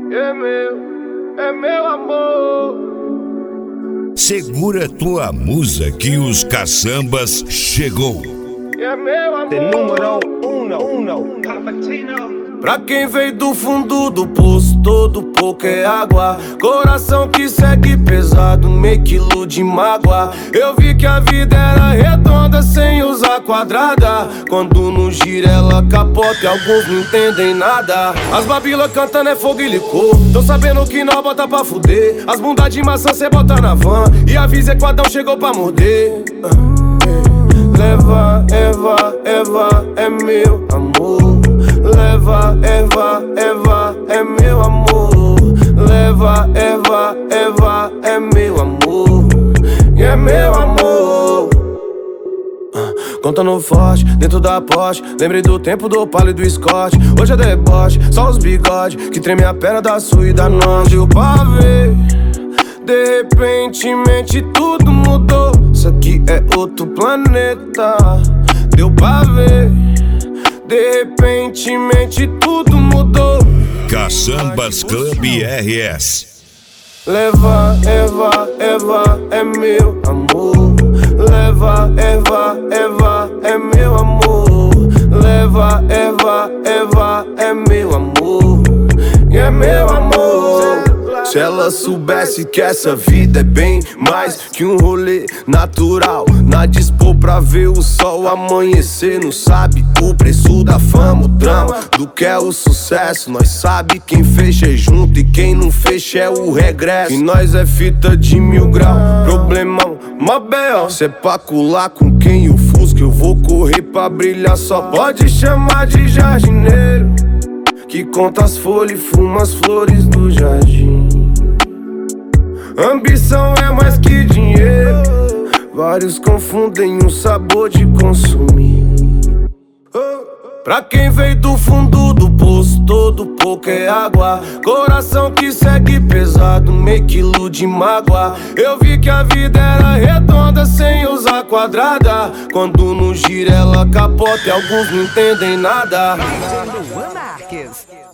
É meu amor. Segura tua musa que os caçambas chegou. É meu amor. The número uno. Cappuccino. Pra quem veio do fundo do poço, todo pouco é água. Coração que segue pesado, meio quilo de mágoa. Eu vi que a vida era redonda sem usar quadrada. Quando no gira ela capota e alguns não entendem nada. As babilas cantando é fogo e licor. Tão sabendo que nós bota pra fuder. As bundas de maçã cê bota na van. E avisa quadrão chegou pra morder. Leva, Eva, Eva, é meu amor. Leva, Eva, Eva, é meu amor. Leva, Eva, Eva, é meu amor. E é meu amor. Contando forte, dentro da Porsche. Lembrei do tempo do Opala e do Scott. Hoje é deboche, só os bigode que treme a perna da sua e da nossa. Deu pra ver, de repentemente tudo mudou. Isso aqui é outro planeta. Deu pra ver, de repentemente tudo mudou. Caçambas Club RS. Leva, Eva, Eva, é meu amor. Leva, Eva, Eva, é meu amor. Leva, Eva, Eva, é meu amor. E é meu amor. Se ela soubesse que essa vida é bem mais que um rolê natural, na dispor pra ver o sol amanhecer. Não sabe o preço da fama, o drama do que é o sucesso. Nós sabe quem fecha é junto e quem não fecha é o regresso. E nós é fita de 1000 graus, problemão, Mabel. Cê é pra colar com quem o Fusca, eu vou correr pra brilhar. Só pode chamar de jardineiro, que conta as folhas e fuma as flores do jardim. Ambição é mais que dinheiro, vários confundem o sabor de consumir. Pra quem veio do fundo do poço, todo pouco é água. Coração que segue pesado, meio quilo de mágoa. Eu vi que a vida era redonda sem usar quadrada. Quando no gira ela capota e alguns não entendem nada. Luan Marques.